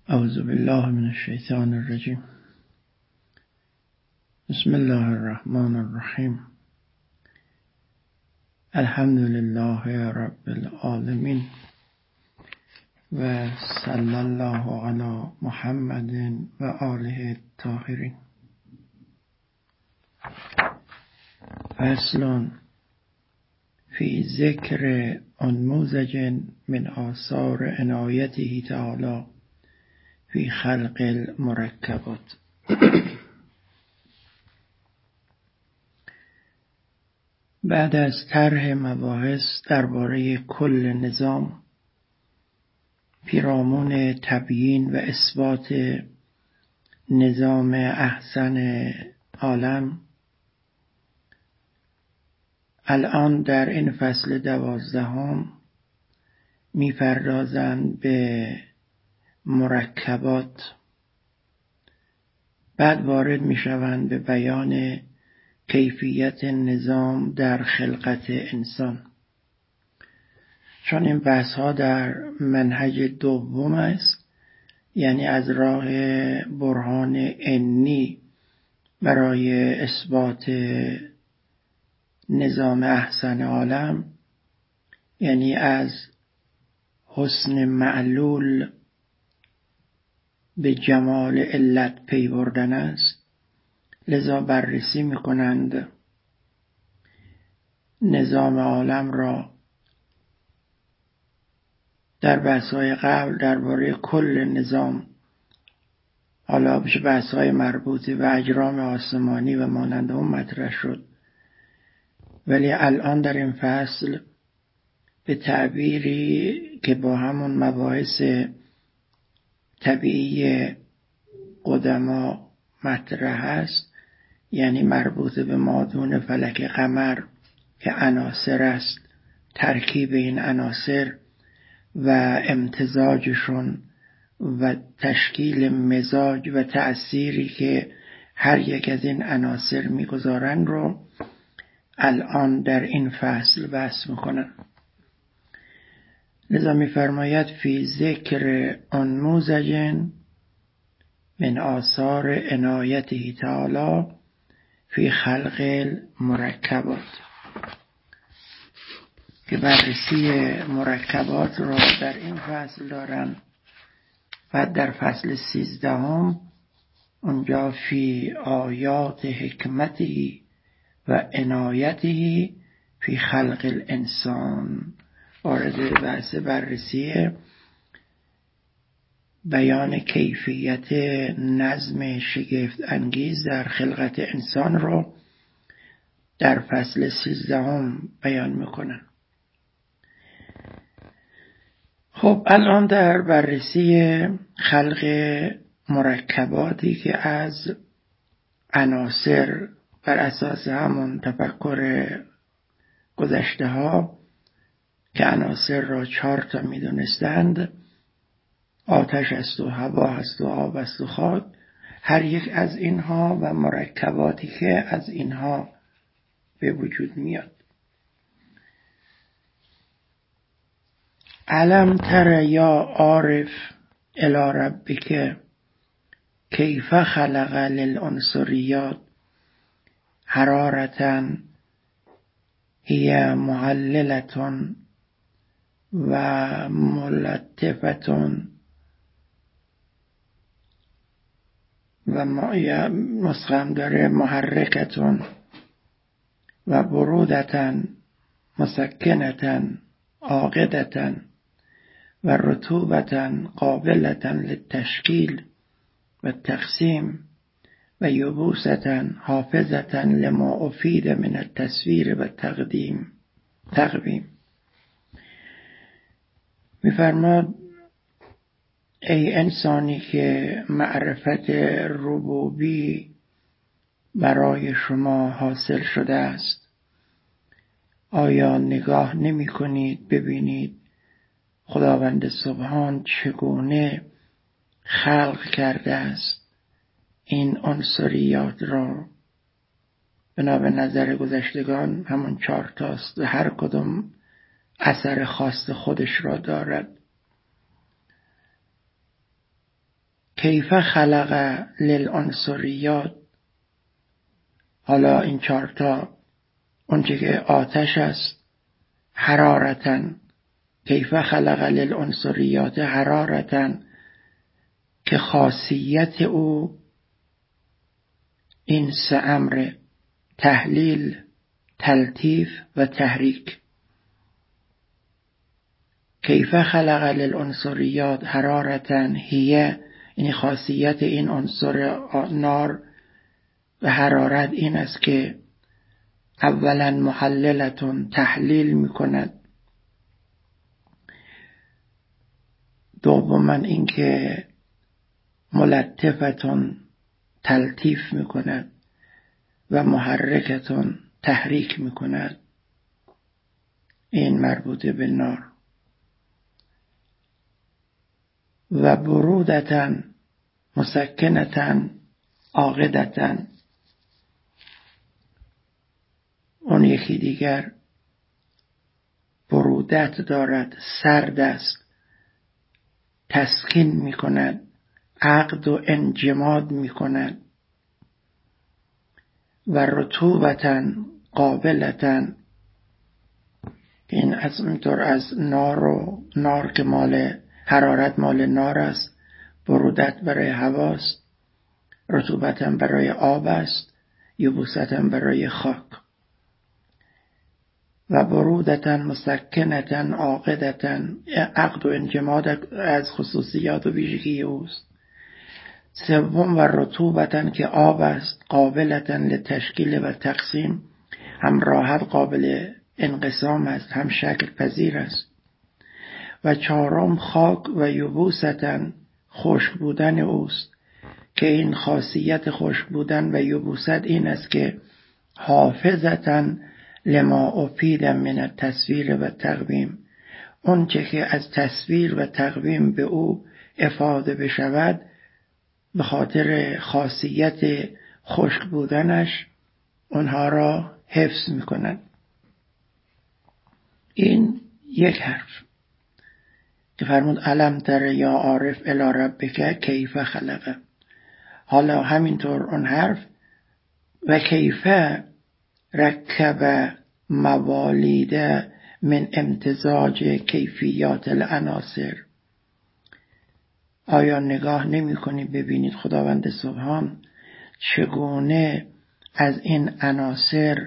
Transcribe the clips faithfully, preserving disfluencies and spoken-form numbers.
اعوذ بالله من الشیطان الرجیم. بسم الله الرحمن الرحیم. الحمد لله رب العالمین و صلی الله علی محمد و آله الطاهرین. فصل فی ذکر انموذج من آثار عنایته تعالی فی خلق المرکبات. بعد از طرح مباحث درباره کل نظام، پیرامون تبیین و اثبات نظام احسن عالم، الان در این فصل دوازدهم می‌پردازند به مرکبات. بعد وارد می‌شوند به بیان کیفیت نظام در خلقت انسان، چون این بحث ها در منهج دوم است، یعنی از راه برهان عنی برای اثبات نظام احسن عالم، یعنی از حسن معلول به جمال علت پی بردن است. لذا بررسی می‌کنند نظام عالم را در بحث‌های قبل درباره کل نظام، حالا بشه بحث‌های مربوطه به اجرام آسمانی و مانند اون مطرح شد، ولی الان در این فصل به تعبیری که با همون مباحث طبیعی قدما مطرح است، یعنی مربوط به مادون فلک قمر که عناصر است، ترکیب این عناصر و امتزاجشون و تشکیل مزاج و تأثیری که هر یک از این عناصر میگذارن رو الان در این فصل بحث میکنن. لذا میفرماید فی ذکر انموذج من آثار عنایته تعالی فی خلق المرکبات، که بررسی مرکبات را در این فصل دارن. بعد در فصل سیزدهم اونجا فی آیات حکمته و عنایته فی خلق الانسان وارد بحث بررسی بیان کیفیت نظم شگفت انگیز در خلقت انسان رو در فصل سیزدهم بیان میکنن. خب الان در بررسی خلق مرکباتی که از عناصر بر اساس همون تفکر گذشته ها که عناصر را چهار تا میدونستند، آتش است و هوا است و آب است و خاک، هر یک از اینها و مرکباتی که از اینها به وجود میاد. علم تر یا عارف الی ربک کیف خلق للعنصریات حرارة هی معللة و ملتفة و نسخم داره محرکتون و برودتن مسکنتن عاقدتن و رطوبتن قابلتن للتشکیل و تقسیم و یبوستن حافظتن لما افید من التصویر و تقدیم تقویم. میفرماد ای انسانی که معرفت ربوبی برای شما حاصل شده است، آیا نگاه نمی کنید ببینید خداوند سبحان چگونه خلق کرده است این عنصریات را؟ بنا به نظر گذشتگان همون چهار تاست و هر کدوم اثر خاص خودش را دارد. کیف خلق للعنصریات، حالا این چارتا اونچه که آتش است حرارتن، کیف خلق للعنصریات حرارتن، که خاصیت او این سه امر: تحلیل، تلطیف و تحریک. کیف خلق للعنصریات حرارتن هیه، این خاصیت این عنصر نار و حرارت این است که اولا محللتون تحلیل میکند، دوما اینکه ملطفتون تلطیف میکند و محرکتون تحریک میکند. این مربوط به نار. و برودتن مسکنتن عاقدتن، اون یکی دیگر برودت دارد، سرد است، تسکین میکند، عقد و انجماد میکند. و رطوبتن قابلتن، این از اینطور از نار و نار که مال حرارت مال نار است، برودت برای هواست، رطوبتن برای آب است، یبوستن برای خاک. و برودتن مسکنتن عاقدتن، عقد و انجماد از خصوصیات و ویژگی اوست. سوم و رطوبتن که آب است، قابلتن لتشکیل و تقسیم، هم راحت قابل انقسام است، هم شکل پذیر است. و چهارم خاک و یبوستن خشک بودن اوست، که این خاصیت خشک بودن و یبوست این است که حافظتن لما افید من التصویر و تقویم، اون چه که از تصویر و تقویم به او افاده بشود به خاطر خاصیت خشک بودنش اونها را حفظ میکنند. این یک حرف که فرمود علم تر یا عارف الی ربک کیف خلقه. حالا همینطور اون حرف و کیف رکب موالید من امتزاج کیفیات العناصر. آیا نگاه نمی کنی ببینید خداوند سبحان چگونه از این عناصر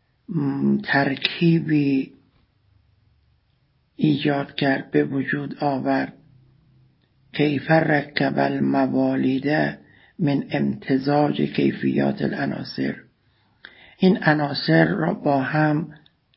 ترکیبی ایجاد کرد، به وجود آورد. کیف رکب الموالید من امتزاج کیفیات العناصر، این عناصر را با هم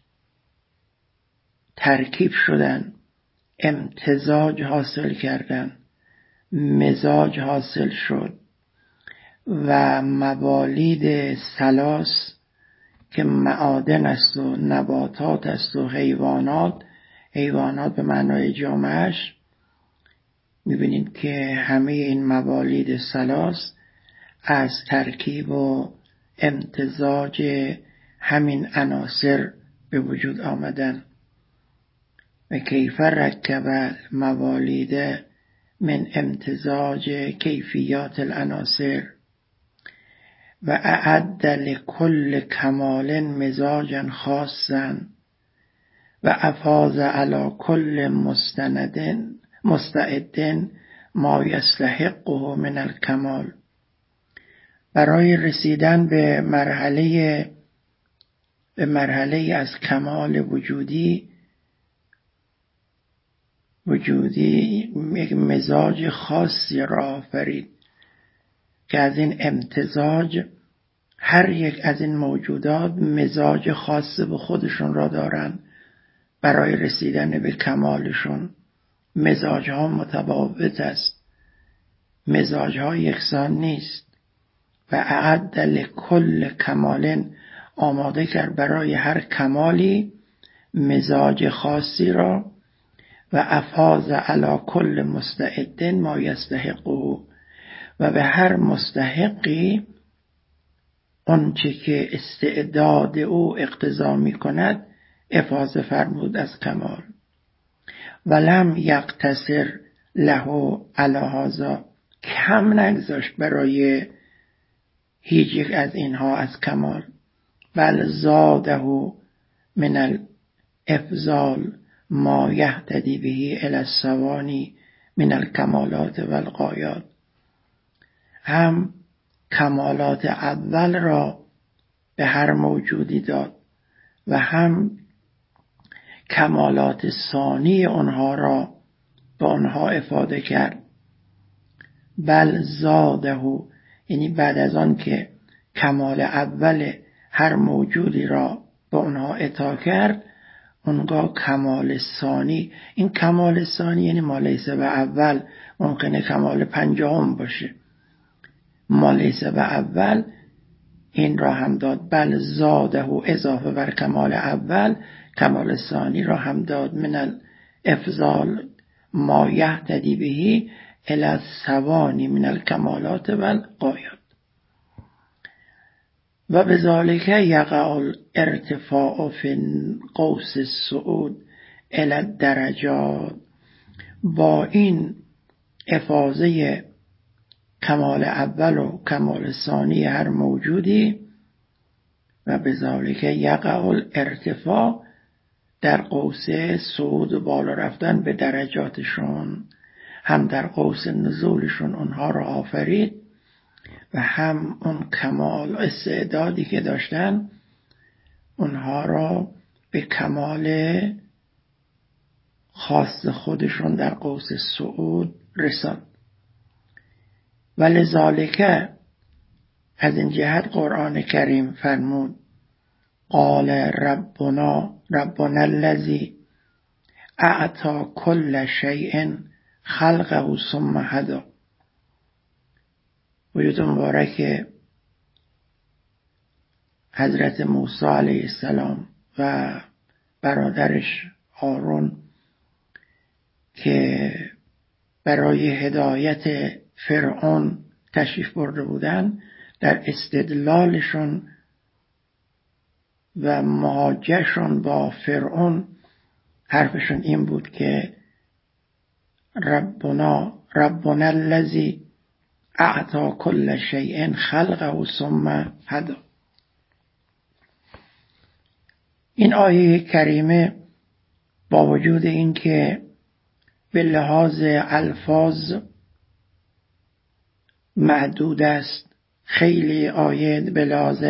ترکیب شدن، امتزاج حاصل کردن، مزاج حاصل شد و موالید ثلاث که معادن است و نباتات است و حیوانات، حیوانات به معنای جامعش، میبینید که همه این موالید ثلاث از ترکیب و امتزاج همین عناصر به وجود آمدن. و کیف رکب موالید من امتزاج کیفیات العناصر و اعد لكل کمال مزاجا خاصا و افاض علی کل مستند مستعد ما یستحقه من الکمال. برای رسیدن به مرحله به مرحله از کمال وجودی وجودی یک مزاج خاصی را آفرید که از این امتزاج هر یک از این موجودات مزاج خاص به خودشون را دارن. برای رسیدن به کمالشون مزاج ها متفاوت است، مزاج ها یکسان نیست. و اعد لکل کمال، آماده کرد برای هر کمالی مزاج خاصی را. و افاض علی کل مستعد ما یستحقه، و به هر مستحقی آنچه که استعداد او اقتضا می کند افاضه فرمود از کمال. ولم یقتصر له علی هذا کم نگذاشت برای هیچ یک از اینها از کمال، بل زاده من الافضال ما یهتدی به الی الثوانی من الکمالات و الغایات. هم کمالات اول را به هر موجودی داد و هم کمالات ثانی آنها را به آنها افاده کرد. بل زاده، یعنی بعد از آن که کمال اول هر موجودی را به آنها عطا کرد، اونگاه کمال ثانی، این کمال ثانی یعنی ما لیس به اول، ممکنه کمال پنجم باشه، ما لیس به اول این را هم داد. بل زاده و اضافه بر کمال اول کمال ثانی را هم داد. من الافضال ما یهتدی به الی الثوانی من الکمالات و الغایات. و بذالک یقع الارتفاع فی قوس الصعود الی الدرجات. با این افاضه کمال اول و کمال ثانی هر موجودی، و بذالک یقع الارتفاع در قوس صعود و بالا رفتن به درجاتشون، هم در قوس نزولشون اونها را آفرید و هم اون کمال استعدادی که داشتن اونها را به کمال خاص خودشون در قوس صعود رساند. ولذالک، از این جهت قرآن کریم فرمود قال ربنا ربنا الذی اعطی کل شیء خلقه ثم هدی. وجود مبارک حضرت موسی علیه السلام و برادرش هارون که برای هدایت فرعون تشریف برده بودن، در استدلالشون و مواجهشون با فرعون حرفشون این بود که ربنا ربنا الذی اعطی کل شیء خلقه ثم هدی. این آیه کریمه با وجود این که به لحاظ الفاظ محدود است، خیلی آیه به لحاظ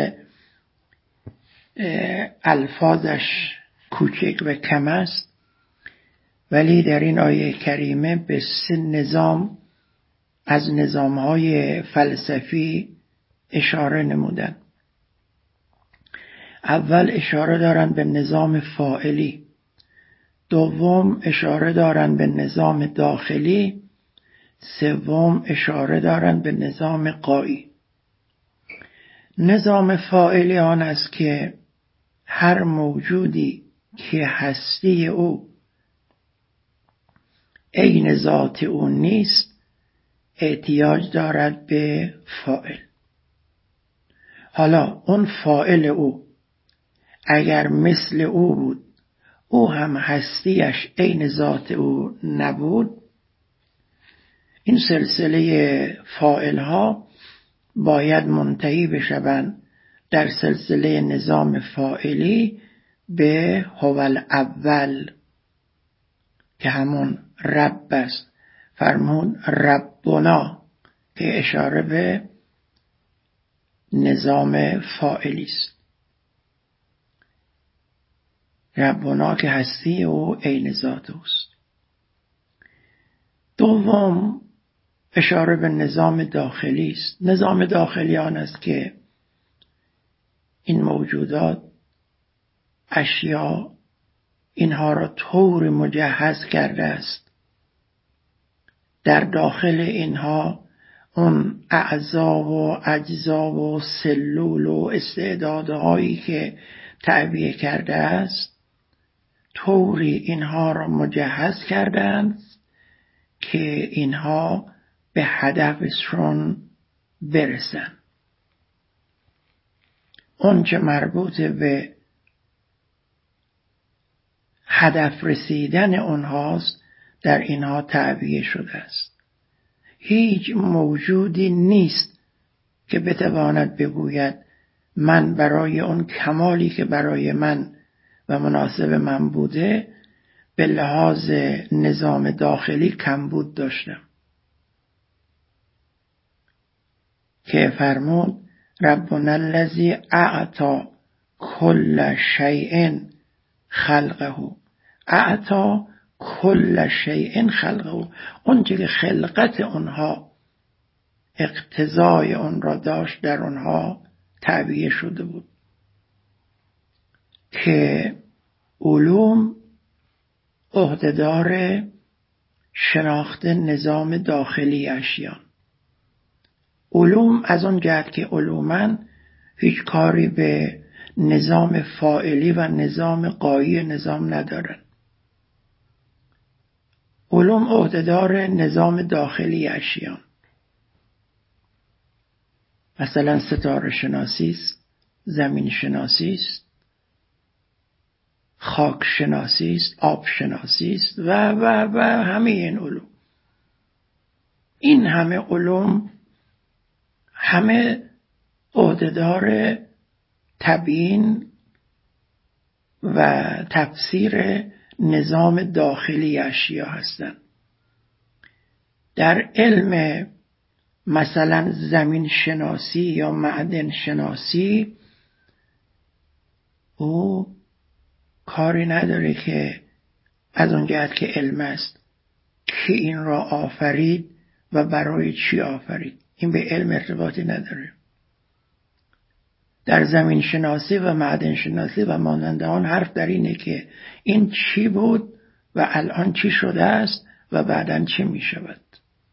الفاظش کوچک و کم است، ولی در این آیه کریمه به سه نظام از نظامهای فلسفی اشاره نمودن. اول اشاره دارن به نظام فاعلی، دوم اشاره دارن به نظام داخلی، سوم اشاره دارن به نظام غایی. نظام فاعلی آن است که هر موجودی که هستی او عین ذات او نیست احتیاج دارد به فاعل. حالا اون فاعل او اگر مثل او بود، او هم هستیش عین ذات او نبود، این سلسله فاعل ها باید منتهی بشوند در سلسله نظام فاعلی به هو الاول که همون رب است. فرمود ربنا که اشاره به نظام فاعلی است. ربنا که هستی او عین ذات اوست. دوم اشاره به نظام داخلی است. نظام داخلی آن است که این موجودات، اشیا، اینها را طور مجهز کرده است. در داخل اینها اون اعضا و اجزا و سلول و استعدادهایی که تعبیه کرده است، طوری اینها را مجهز کردند که اینها به هدفشون برسن. اون چه مربوط به هدف رسیدن اونهاست در اینها تعبیه شده است. هیچ موجودی نیست که بتواند بگوید من برای اون کمالی که برای من و مناسب من بوده به لحاظ نظام داخلی کمبود داشتم. که فرمود ربنا الذی اعطی کل شیء خلقه، اعطی کل شیء خلقه، اون که خلقت اونها اقتضای اون را داشت در اونها تعبیه شده بود. که علوم عهدهدار شناخت نظام داخلی اشیان، علوم از اون جهت که علوماً هیچ کاری به نظام فاعلی و نظام غایی نظام ندارن. علوم عهدهدار نظام داخلی اشیان، مثلا ستاره شناسی است، زمین شناسی است، خاک شناسی است، آب شناسی است و و و همه این علوم. این همه علوم همه عهدهدار تبیین و تفسیر نظام داخلی اشیا هستند. در علم مثلا زمین شناسی یا معدن شناسی او کاری نداره که از اون جهت که علم است کی این را آفرید و برای چی آفرید، این به علم ارتباطی نداره. در زمین شناسی و معدن شناسی و مانند آن حرف در اینه که این چی بود و الان چی شده است و بعداً چی می شود.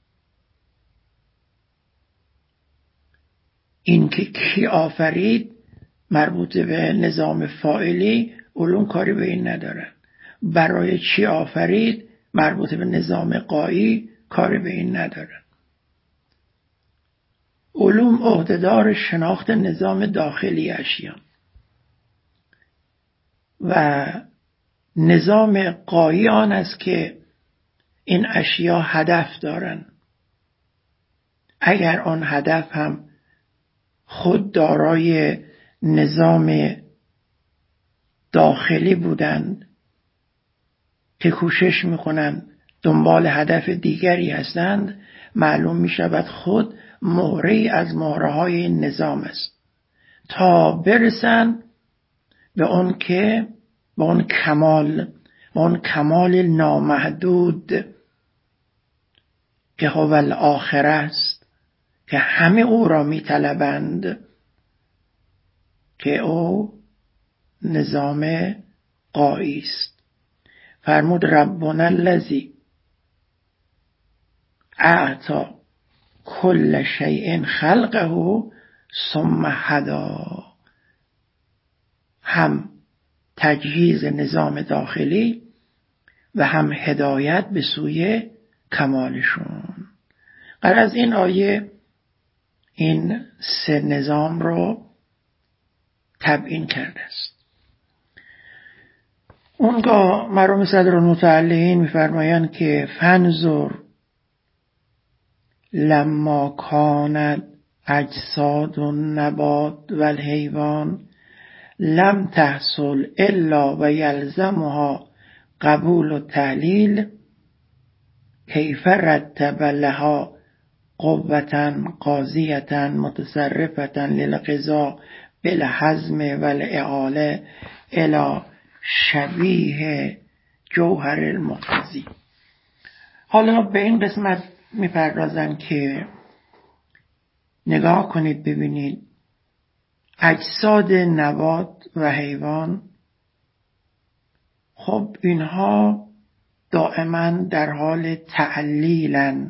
این که کی آفرید مربوط به نظام فاعلی، علوم کاری به این ندارن. برای چی آفرید مربوط به نظام غایی، کاری به این ندارن. علوم عهدهدار شناخت نظام داخلی اشیان و نظام غایی آن است که این اشیا هدف دارن. اگر آن هدف هم خود دارای نظام داخلی بودند که کوشش میکنند دنبال هدف دیگری هستند، معلوم میشود خود مهره‌ای از مهره‌های این نظام است تا برسن به اون که به اون کمال، به اون کمال نامحدود که هو الاخره است، که همه او را میطلبند، که او نظام غایی است. فرمود ربنا الذی اعطی کل شیء خلقه ثم هدی، هم تجهیز نظام داخلی و هم هدایت به سوی کمالشون. غرض این آیه این سه نظام رو تبیین کرده است. اونگاه مرحوم صدرالمتعلقین می‌فرمایند که فانظر لما کانت اجساد النبات و الحیوان لم تحصل الا و یلزمها قبول و تحلیل کیف رتب لها قوة قاضیة متصرفة للقضاء بالحزم والاعاله الى شبیه جوهر المقتضی. حالا به این قسمت میپردازن که نگاه کنید ببینید اجساد نبات و حیوان، خب اینها دائما در حال تعلیلن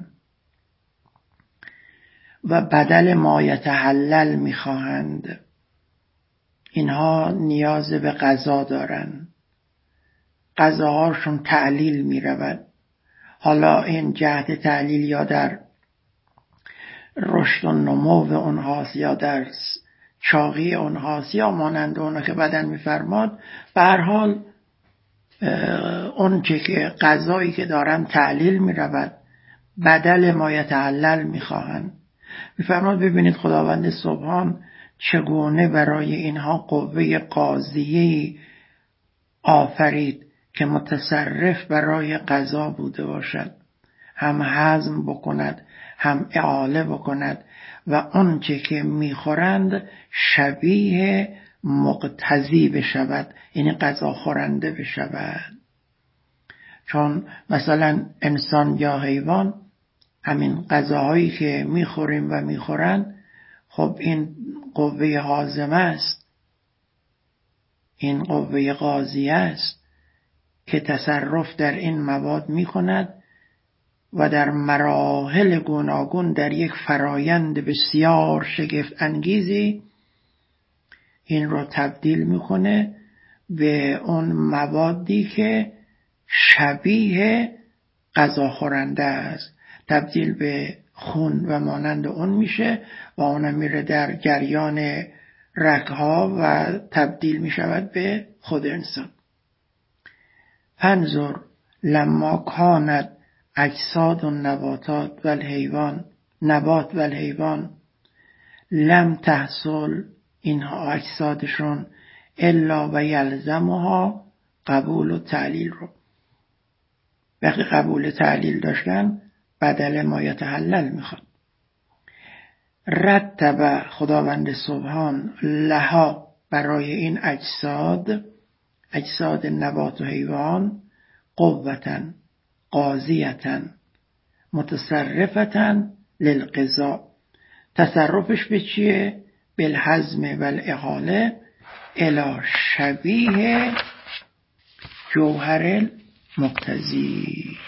و بدل ما یتحلل میخواهند. اینها نیاز به غذا دارن، غذاهاشون تعلیل میرود. حالا این جهت تعلیل یا در رشد و نمو اونهاست یا در چاقی اونهاست یا مانند اونه که بدن میفرماد، به هر حال اون چه که غذایی که دارن تعلیل میرود بدل ما یتعلل میخواهند. میفرماد ببینید خداوند سبحان چگونه برای اینها قوه قاضیه‌ای آفرید که متصرف برای قضا بوده باشد، هم هضم بکند هم اعاله بکند و آنچه که میخورند شبیه مقتضی بشود، یعنی غذا خورنده بشود. چون مثلا انسان یا حیوان همین غذاهایی که میخوریم و میخورند، خب این قوه هاضمه است، این قوه قاضیه است که تصرف در این مواد میکند و در مراحل گوناگون در یک فرایند بسیار شگفت انگیزی این رو تبدیل میکنه به اون موادی که شبیه غذا خورنده است، تبدیل به خون و مانند اون میشه و اون میره در جریان رگها و تبدیل میشود به خود انسان. انظر لما کانت اجساد و نباتات و الحیوان نبات و الحیوان لم تحصل اینها اجسادشون الا و یلزمها قبول و تعلیل رو. وقتی قبول تعلیل داشتن بدل ما یتحلل میخواد. رتب خداوند سبحان لها برای این اجساد، اجساد نبات و حیوان، قوة قاضیة متصرفة للقضاء. تصرفش به چیه؟ بالهضم و الاحاله الی شبیه جوهر مقتضی.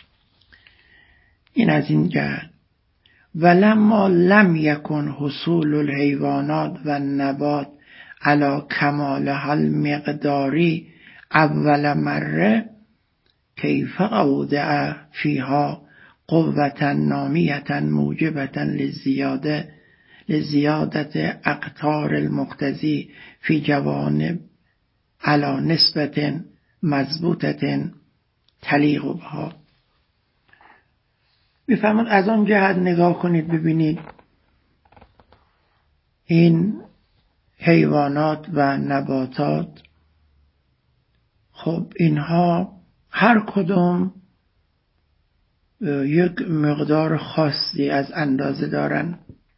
این از این جهت. ولما لم یکن حصول الحیوانات و النبات علی کمالها المقداری اول مره کیف اودع فیها قوة نامیة موجبة للزیاده لزیادت اقطار المقتضی فی جوانب علی نسبت مضبوطة تلیق بها. میفهمید از آن جهت نگاه کنید ببینید این حیوانات و نباتات، خب اینها هر کدوم یک مقدار خاصی از اندازه دارن.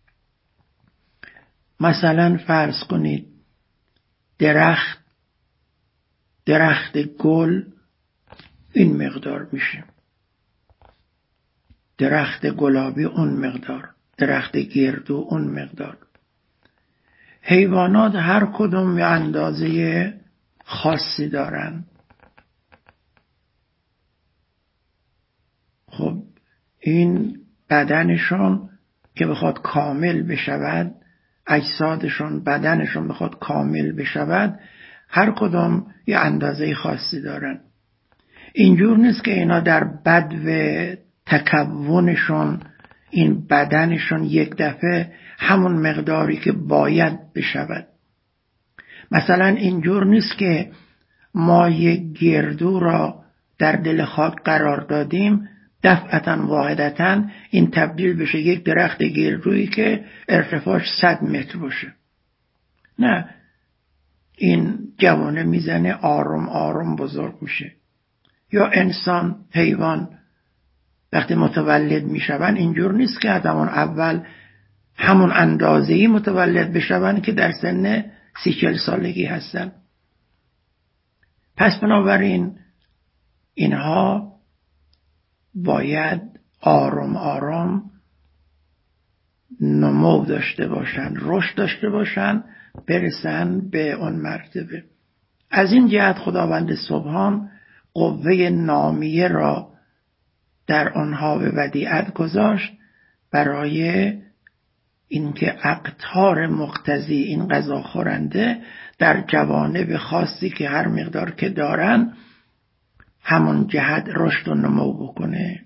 مثلا فرض کنید درخت درخت گل این مقدار میشه، درخت گلابی اون مقدار، درخت گردو اون مقدار. حیوانات هر کدوم یه اندازه خاصی دارن. خب این بدنشون که بخواد کامل بشود، اجسادشون بدنشون بخواد کامل بشود، هر کدوم یه اندازه خاصی دارن. اینجور نیست که اینا در بدو تکونشون این بدنشون یک دفعه همون مقداری که باید بشود. مثلا اینجور نیست که ما یک گردو را در دل خاک قرار دادیم دفعتاً واحدتاً این تبدیل بشه یک درخت گردویی که ارتفاعش صد متر باشه. نه، این جوانه میزنه آروم آروم بزرگ میشه. یا انسان، حیوان وقتی متولد میشون اینجور نیست که از همون اول همون اندازه‌ای متولد بشون که در سن سی چل سالگی هستن. پس بنابراین اینها باید آروم آروم نمو داشته باشن، رشد داشته باشن، برسن به اون مرتبه. از این جهت خداوند سبحان قوه نامیه را در آنها به ودیعت گذاشت برای اینکه اقطار مقتضی این غذا خورنده در جوانب خاصی که هر مقدار که دارن همون جهت رشد و نمو بکنه.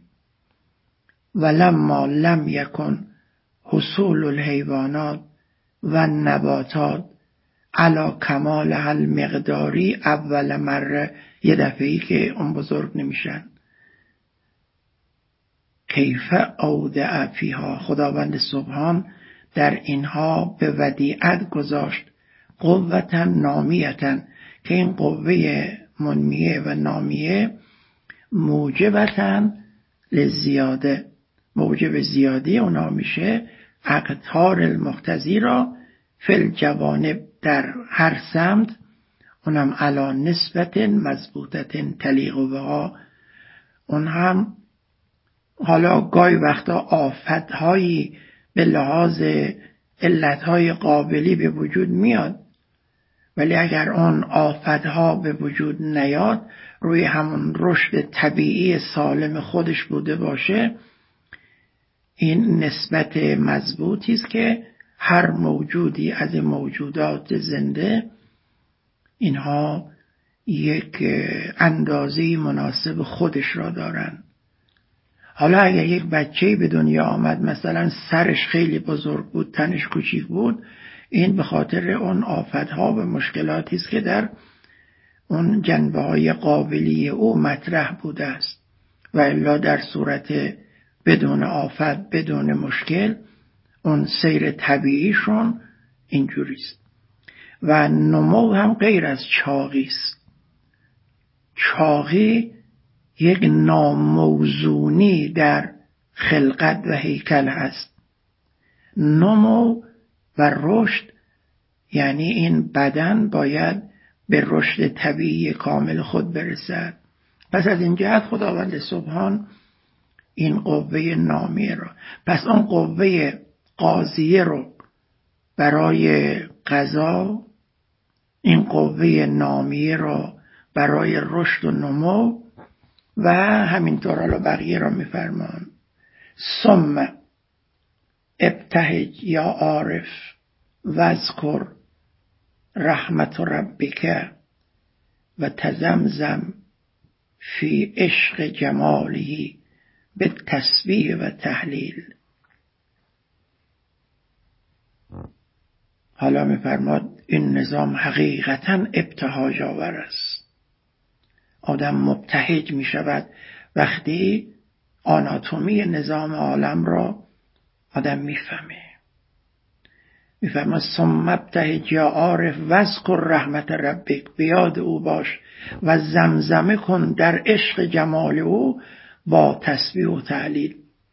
ولما لم یکن حصول الحیوانات و نباتات علی کمال المقداری اول مره، یه دفعه‌ای که اون بزرگ نمیشن. کیف اودع فیها، خداوند سبحان در اینها به ودیعت گذاشت قوتا نامیتا، که این قوه منمیه و نامیه موجبتا لزیاده، موجب زیادی اونا میشه اقطار المقتضی را فی الجوانب، در هر سمت، اونم علا نسبت مضبوطت تلیق بها. اون هم حالا گاهی وقتا آفتهایی به لحاظ علتهای قابلی به وجود میاد، ولی اگر اون آفتها به وجود نیاد، روی همون رشد طبیعی سالم خودش بوده باشه، این نسبت مضبوطی است که هر موجودی از موجودات زنده اینها یک اندازه مناسب خودش را دارن. حالا اگر یک بچه‌ای به دنیا آمد، مثلا سرش خیلی بزرگ بود، تنش کوچیک بود، این به خاطر اون آفتها و مشکلاتی است که در اون جنبه‌های قابلی او مطرح بوده است، و الا در صورت بدون آفت، بدون مشکل، اون سیر طبیعیشون اینجوری است. و نمو هم غیر از چاقی است. چاقی یک ناموزونی در خلقت و هیکل است. نمو و رشد یعنی این بدن باید به رشد طبیعی کامل خود برسد. پس از این جهت خداوند سبحان این قوه نامیه رو، پس اون قوه قاضیه رو برای قضا، این قوه نامیه رو برای رشد و نمو، و همینطور حالا بقیه را میفرمان. ثم ابتهج یا عارف واذکر رحمت ربک و تزمزم فی عشق جماله بالتسبیح و تهلیل. حالا میفرماد این نظام حقیقتا ابتهاج آور است. آدم مبتهج می شود وقتی آناتومی نظام عالم را آدم میفهمه. میفرماد ثم ابتهج یا عارف واذکر رحمت ربک، بیاد او باش و زمزمه کن در عشق جمال او با تسبیح و تهلیل.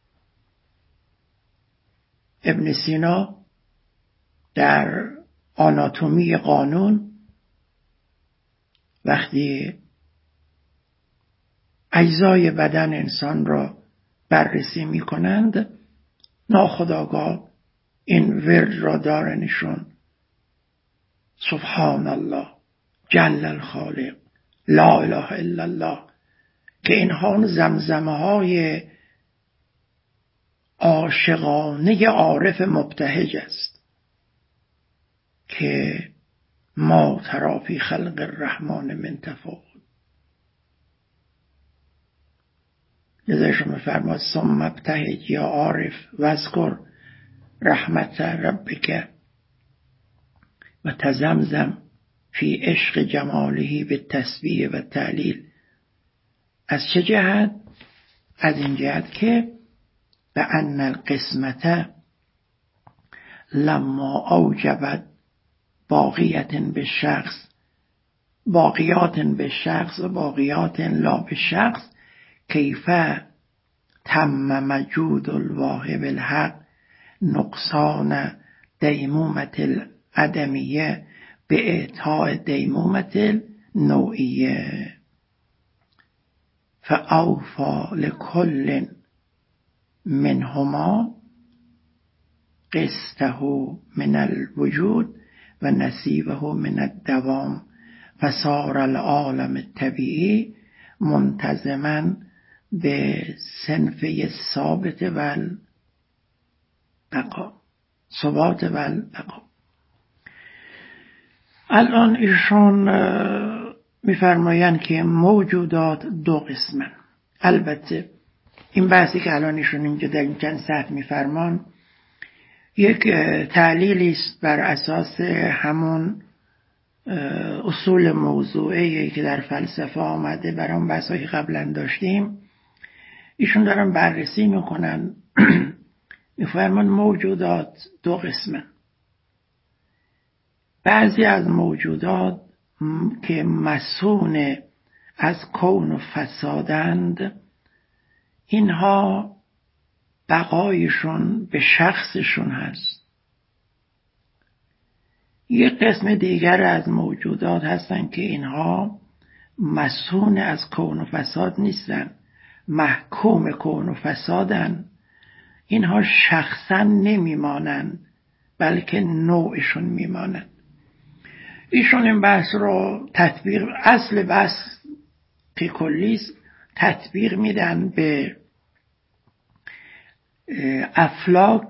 ابن سینا در آناتومی قانون وقتی اجزای بدن انسان را بررسی می کنند، ناخودآگاه این ورد را دارنشون: سبحان الله، جل الخالق، لا اله الا الله، که اینها زمزمه های عاشقانه عارف مبتهج است که ما تری فی خلق الرحمن من تفاوت. لذا شما فرماد ثم ابتهج یا عارف واذکر رحمت ربک و تزمزم فی عشق جماله بالتسبیح و تهلیل. از چه جهت؟ از این جهت که به ان القسمت لما اوجبت باقیت به شخص باقیات به شخص و باقیات لا به شخص، کیف تم مجود الواهب الحق نقصان دیمومت العدمیه به اعطاء دیمومت النوعیه، فاوفا لکل منهما قسطه من الوجود و نصیبه من الدوام، فصار العالم الطبیعی منتظما به صنفه ثابت و البقا، ثبات و البقا. الان ایشون میفرمایند که موجودات دو قسمن. البته این بحثی که الان ایشون اینجا در این چند سطح میفرمان یک تعلیلی است بر اساس همون اصول موضوعی که در فلسفه آمده، برای اون بحثایی که قبلا داشتیم، ایشون دارن بررسی میکنن. میفرمان موجودات دو قسمه. بعضی از موجودات که مسون از کون و فسادند، اینها بقایشون به شخصشون هست. یک قسم دیگر از موجودات هستند که اینها مسون از کون و فساد نیستن، محکوم کون و فسادن. اینها شخصا نمیمانند بلکه نوعشون میمانند. ایشون این بحث رو تطبیق، اصل بحث که کلیست، تطبیق میدن به افلاک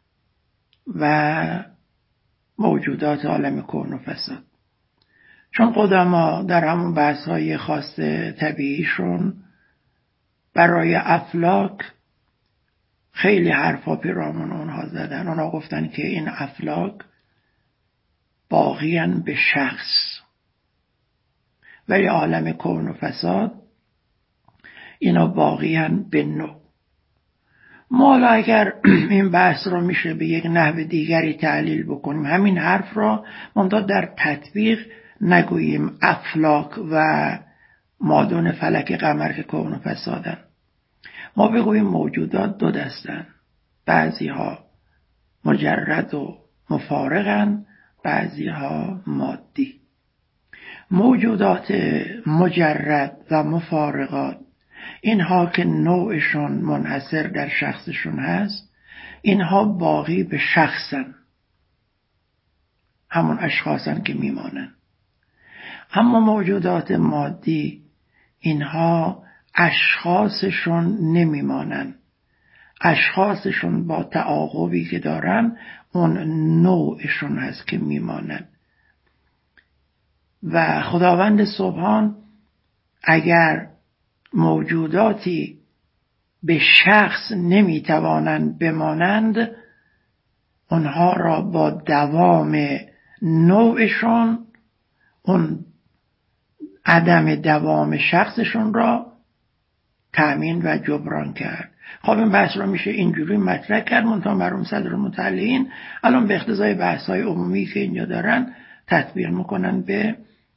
و موجودات عالم کون و فساد. چون قدما در همون بحث های خاص طبیعیشون برای افلاک خیلی حرفا پیرامون اونها زدن. اونها گفتن که این افلاک باقیان به شخص، ولی عالم کون و فساد اینا باقیان به نوع. ما حالا اگر این بحث رو میشه به یک نحو دیگری تعلیل بکنیم، همین حرف را منتها در تطبیق نگوییم افلاک و مادون فلک قمر که کون و فسادن، ما بگوییم موجودات دو دستن، بعضی ها مجرد و مفارقن، بعضی ها مادی. موجودات مجرد و مفارقات، اینها که نوعشون منحصر در شخصشون هست، اینها باقی به شخصن، همون اشخاصن که میمانن. اما موجودات مادی، اینها اشخاصشون نمیمانن، اشخاصشون با تعاقبی که دارن اون نوعشون هست که میمانن. و خداوند سبحان اگر موجوداتی به شخص نمیتوانند بمانند، اونها را با دوام نوعشون، اون عدم دوام شخصشون را تأمین و جبران کرد. خب این بحث رو میشه اینجوری مطرح کرد، منتها مرحوم صدر المطلعین الان به اقتضای بحث‌های عمومی که اینجا دارن تطبیق میکنن به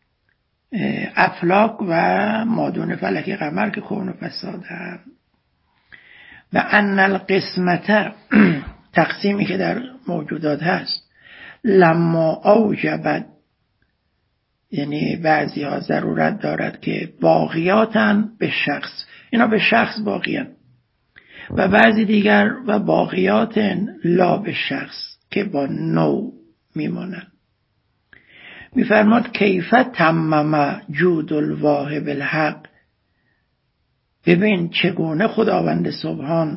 افلاک و مادون فلک قمر که کون و فسادن. و ان القسمت، تقسیمی که در موجودات هست، لما اوجبت، یعنی بعضی ها ضرورت دارد که باقیاتن به شخص، اینا به شخص باقیان، و بعضی دیگر و باقیاتن لا به شخص که با نوع میمونن. میفرماد کیف تمم جود الواهب الحق، ببین چگونه خداوند سبحان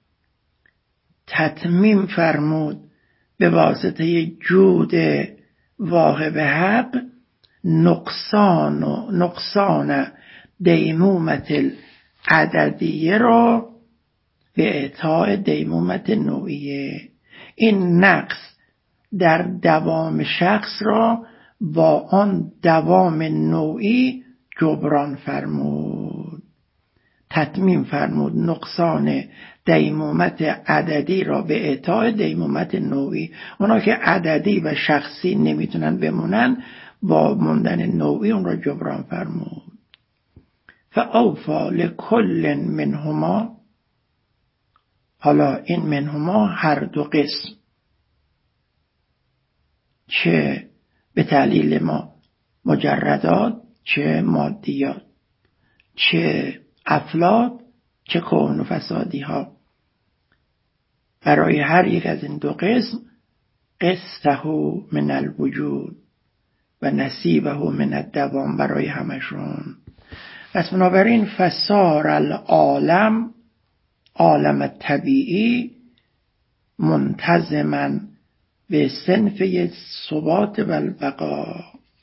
تتمیم فرمود به واسطه جود واهب حق نقصان و نقصان دیمومت العددیه را به اعطاء دیمومت نوعیه. این نقص در دوام شخص را با آن دوام نوعی جبران فرمود، تتمیم فرمود نقصان دیمومت عددی را به اعطاء دیمومت نوعی. اونا که عددی و شخصی نمیتونن بمونن، با موندن نوعی اون را جبران فرمود. فاوفا لکل منهما، حالا این منهما هر دو قسم، چه به تعلیل ما مجردات، چه مادیات، چه افلاک، چه کون و فسادی ها، برای هر یک از این دو قسم قسطه من الوجود و نصیبه من الدوام، برای همشون. پس بنابراین فصار العالم، عالم طبیعی، منتظما به صنف ثبات و البقا.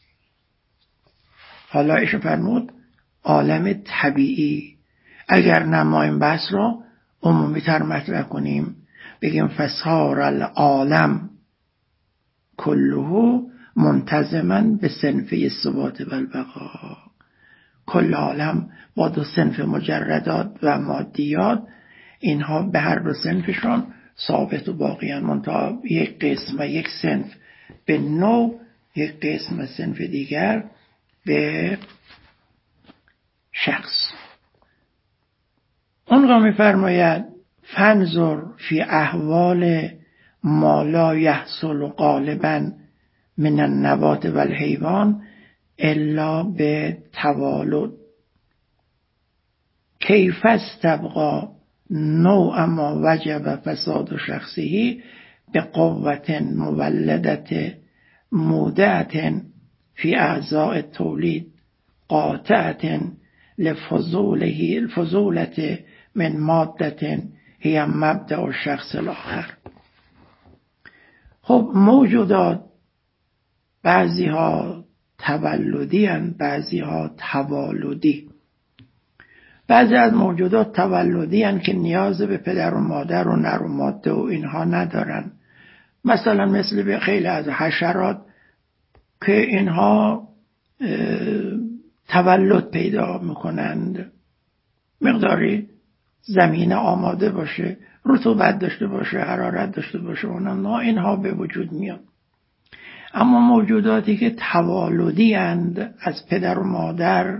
حالا ایش فرمود عالم طبیعی. اگر نما این بحث رو عمومی تر مطرح کنیم، بگیم فصار العالم کله منتظما به صنف ثبات و البقا. کل عالم با دو صنف مجردات و مادیات، اینها به هر دو صنفشون ثابت و باقی هستند، منتها یک قسم و یک صنف به نوع، یک قسم و صنف دیگر به شخص. اون را می فرماید فانظر فی احوال ما لا یحصل غالبا من النبات و الحیوان الا به توالد کیف استبقا نوع ما وجب فساد شخصی به قوت مولدت مودعت فی اعضاء التولید قاطعت لفضوله الفضولت من مادت هی مبدأ الشخص الاخر. خب موجودات بعضی ها تولدی هستند، بعضی ها توالدی. بعضی از موجودات تولدی هستند که نیاز به پدر و مادر و نر و ماده و اینها ندارن، مثلا مثل به خیلی از حشرات که اینها تولد پیدا میکنند، مقداری زمین آماده باشه، رطوبت داشته باشه، حرارت داشته باشه، اونها اینها به وجود میاد. اما موجوداتی که توالدی اند، از پدر و مادر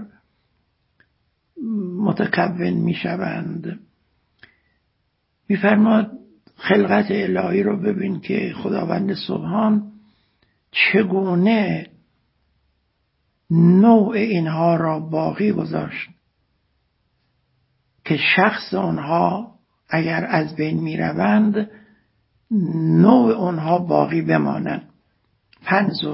متکون میشوند، میفرماد خلقت الهی رو ببین که خداوند سبحان چگونه نوع اینها را باقی گذاشت که شخص آنها اگر از بین می روند نوع آنها باقی بمانند. فانظر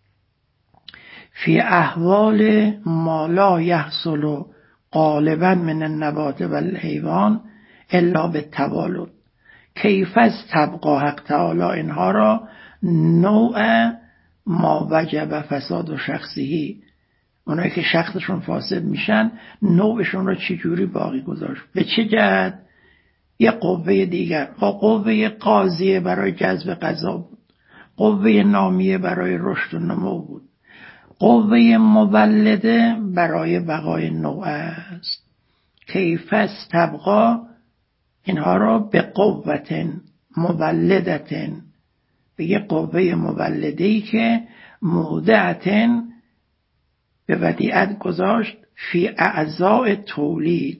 فی احوال ما لا یحصل غالبا من النبات و الحیوان الا بالتوالد کیف استبقا حق تعالی اینها را نوع ما وجب فساد شخصی، اونایی که شخصشون فاسد میشن نوعشون را چجوری باقی گذاشت، به چه جهت؟ یه قوه دیگر، قوه قاضیه برای جذب غذا بود، قوه نامیه برای رشد و نمو بود، قوه مولده برای بقای نوع است. کیف استبقا اینها را به قوت مولدت، به یه قوه مولده‌ای که مودعتن به ودیعت گذاشت فی اعضاء تولید.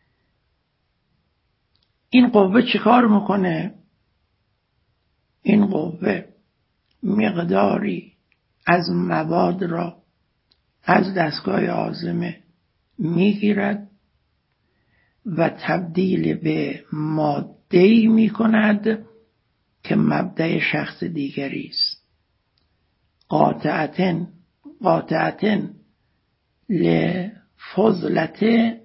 این قوه چیکار میکنه؟ این قوه مقداری از مواد را از دستگاه هاضمه میگیرد و تبدیل به ماده‌ای میکند که مبدأ شخص دیگری است. قاطعتن قاطعتن لفضلت،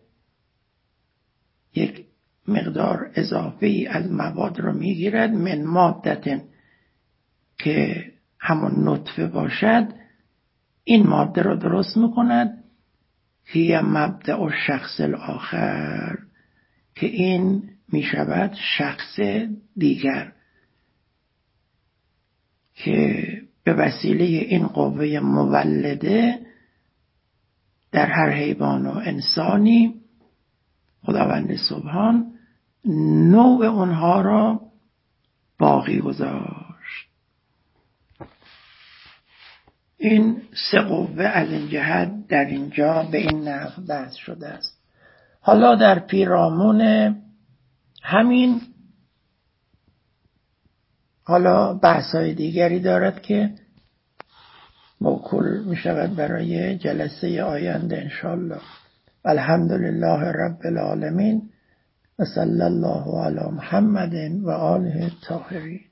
یک مقدار اضافی از مواد را میگیرد، من مادتن که همون نطفه باشد، این ماده را درست میکند هی مبدأ الشخص الاخر، که این میشود شخص دیگر که به وسیله این قوه مولده در هر حیوان و انسانی خداوند سبحان نوع اونها را باقی گذاشت. این سه قوه از این جهت در اینجا به این نحو بحث شده است. حالا در پیرامون همین حالا بحث‌های دیگری دارد که موکول می شود برای جلسه آینده انشاءالله. الحمدلله رب العالمین و صلی الله علی محمد و آله الطاهرین.